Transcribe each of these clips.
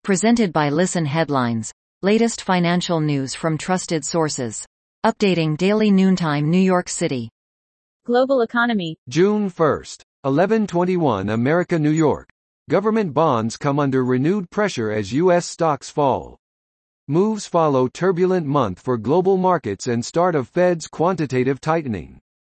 Presented by Listen Headlines. Latest financial news from trusted sources. Updating daily noontime New York City. Global economy. June 1st, 11:21 America, New York. Government bonds come under renewed pressure as U.S. stocks fall. Moves follow turbulent month for global markets and start of Fed's quantitative tightening.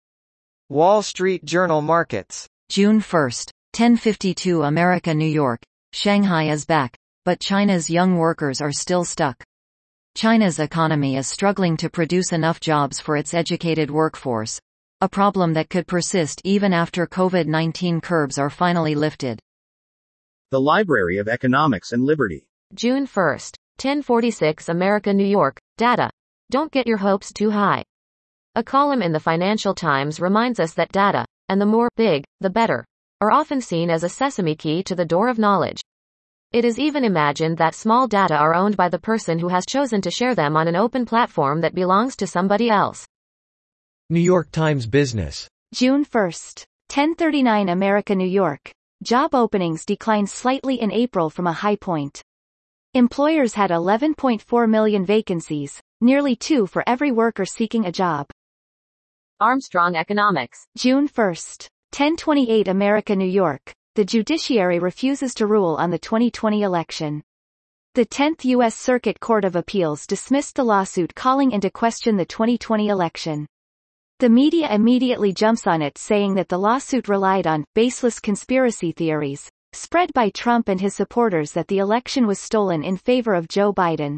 Wall Street Journal markets. June 1st, 10:52 America, New York. Shanghai is back, but China's young workers are still stuck. China's economy is struggling to produce enough jobs for its educated workforce, a problem that could persist even after COVID-19 curbs are finally lifted. The Library of Economics and Liberty. June 1st, 10:46 America, New York. Data. Don't get your hopes too high. A column in the Financial Times reminds us that data, and the more big, the better, are often seen as a sesame key to the door of knowledge. It is even imagined that small data are owned by the person who has chosen to share them on an open platform that belongs to somebody else. New York Times Business. June 1st, 10:39 America, New York. Job openings declined slightly in April from a high point. Employers had 11.4 million vacancies, nearly 2 for every worker seeking a job. Armstrong Economics. June 1st, 10:28 America, New York. The judiciary refuses to rule on the 2020 election. The 10th U.S. Circuit Court of Appeals dismissed the lawsuit calling into question the 2020 election. The media immediately jumps on it, saying that the lawsuit relied on baseless conspiracy theories spread by Trump and his supporters that the election was stolen in favor of Joe Biden.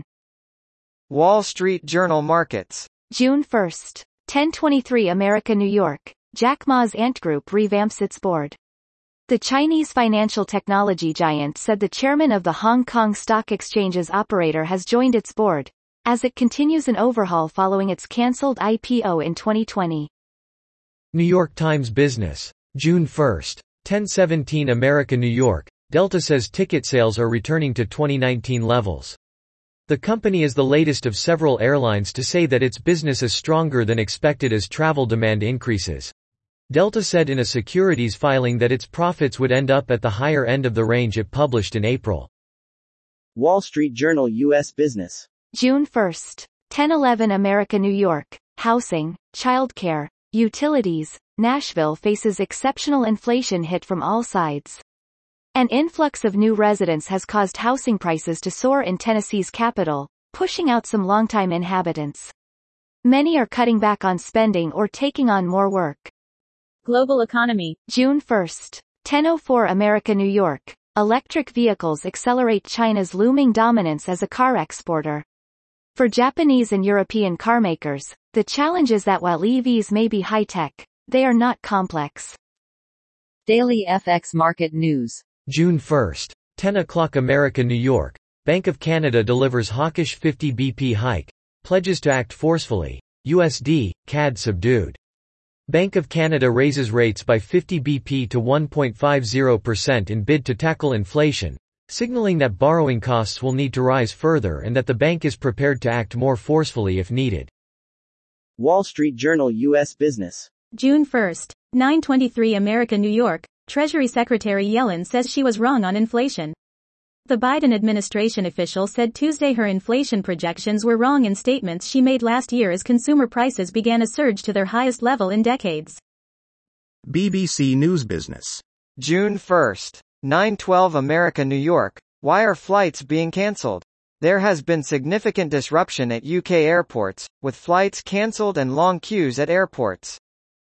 Wall Street Journal markets. June 1st, 10:23 America, New York. Jack Ma's Ant Group revamps its board. The Chinese financial technology giant said the chairman of the Hong Kong Stock Exchange's operator has joined its board, as it continues an overhaul following its cancelled IPO in 2020. New York Times Business. June 1st, 10:17 America, New York. Delta says ticket sales are returning to 2019 levels. The company is the latest of several airlines to say that its business is stronger than expected as travel demand increases. Delta said in a securities filing that its profits would end up at the higher end of the range it published in April. Wall Street Journal U.S. Business. June 1st, 10:11 America, New York. Housing, childcare, utilities. Nashville faces exceptional inflation hit from all sides. An influx of new residents has caused housing prices to soar in Tennessee's capital, pushing out some longtime inhabitants. Many are cutting back on spending or taking on more work. Global economy. June 1st, 10:04 America, New York. Electric vehicles accelerate China's looming dominance as a car exporter. For Japanese and European carmakers, the challenge is that while EVs may be high-tech, they are not complex. Daily FX Market News. June 1st, 10 o'clock America, New York. Bank of Canada delivers hawkish 50 BP hike, pledges to act forcefully. USD, CAD subdued. Bank of Canada raises rates by 50 BP to 1.50% in bid to tackle inflation, signaling that borrowing costs will need to rise further and that the bank is prepared to act more forcefully if needed. Wall Street Journal U.S. Business. June 1st, 9:23 America, New York. Treasury Secretary Yellen says she was wrong on inflation. The Biden administration official said Tuesday her inflation projections were wrong in statements she made last year as consumer prices began a surge to their highest level in decades. BBC News Business. June 1st, 9:12 America, New York. Why are flights being cancelled? There has been significant disruption at UK airports, with flights cancelled and long queues at airports.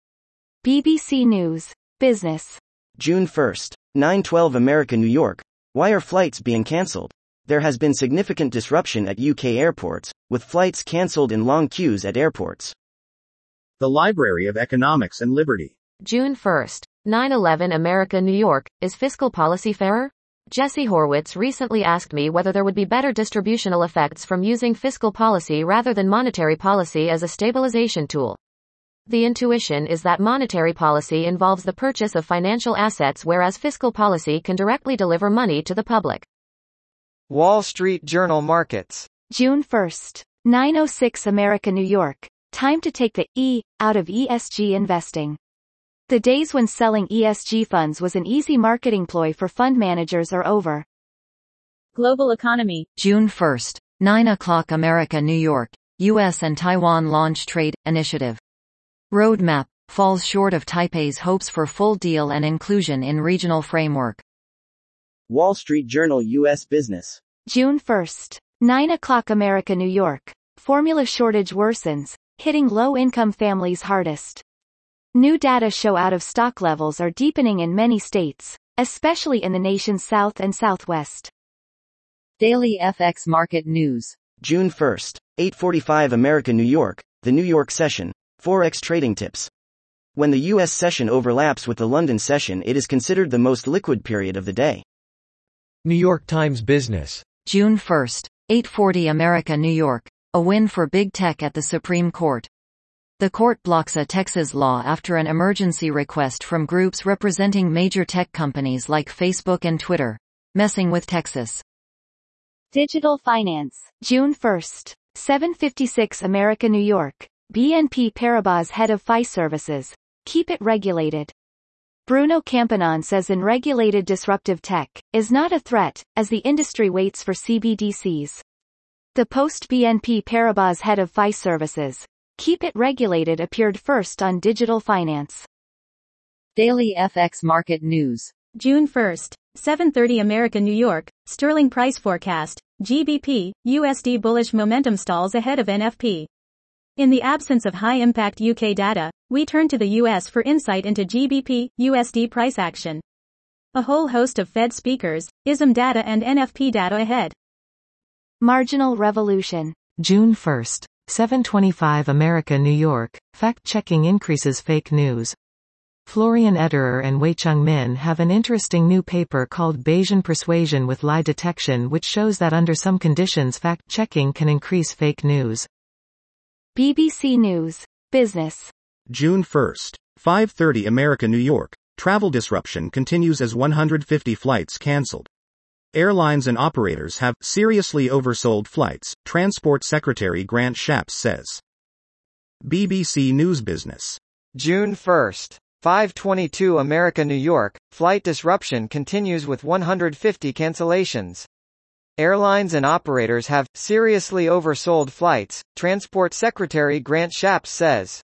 BBC News Business. June 1st, 9:12 America, New York. Why are flights being cancelled? There has been significant disruption at UK airports, with flights cancelled and long queues at airports. The Library of Economics and Liberty. June 1st, 9/11 America, New York. Is fiscal policy fairer? Jesse Horwitz recently asked me whether there would be better distributional effects from using fiscal policy rather than monetary policy as a stabilization tool. The intuition is that monetary policy involves the purchase of financial assets, whereas fiscal policy can directly deliver money to the public. Wall Street Journal markets. June 1st, 9:06 America, New York. Time to take the E out of ESG investing. The days when selling ESG funds was an easy marketing ploy for fund managers are over. Global economy. June 1. 9 o'clock America New York. U.S. and Taiwan launch trade initiative. Roadmap falls short of Taipei's hopes for full deal and inclusion in regional framework. Wall Street Journal U.S. Business. June 1. 9 o'clock America New York. Formula shortage worsens, hitting low-income families hardest. New data show out-of-stock levels are deepening in many states, especially in the nation's south and southwest. Daily FX Market News. June 1. 8:45 America New York. The New York session. Forex trading tips. When the U.S. session overlaps with the London session, it is considered the most liquid period of the day. New York Times Business. June 1. 8:40 America New York. A win for big tech at the Supreme Court. The court blocks a Texas law after an emergency request from groups representing major tech companies like Facebook and Twitter, messing with Texas. Digital finance. June 1. 7:56 America New York. BNP Paribas head of FI services. Keep it regulated. Bruno Campanon says unregulated disruptive tech is not a threat, as the industry waits for CBDCs. The post-BNP Paribas head of FI services, Keep it regulated, appeared first on Digital Finance. Daily FX Market News. June 1, 7:30 America New York, sterling price forecast, GBP, USD bullish momentum stalls ahead of NFP. In the absence of high-impact UK data, we turn to the US for insight into GBP, USD price action. A whole host of Fed speakers, ISM data and NFP data ahead. Marginal Revolution. June 1, 7:25 America New York, fact-checking increases fake news. Florian Ederer and Weicheng Min have an interesting new paper called Bayesian Persuasion with Lie Detection, which shows that under some conditions fact-checking can increase fake news. BBC News. Business. June 1, 5:30 America New York, travel disruption continues as 150 flights cancelled. Airlines and operators have seriously oversold flights, Transport Secretary Grant Shapps says. BBC News Business. June 1, 5:22 America New York, flight disruption continues with 150 cancellations. Airlines and operators have seriously oversold flights, Transport Secretary Grant Shapps says.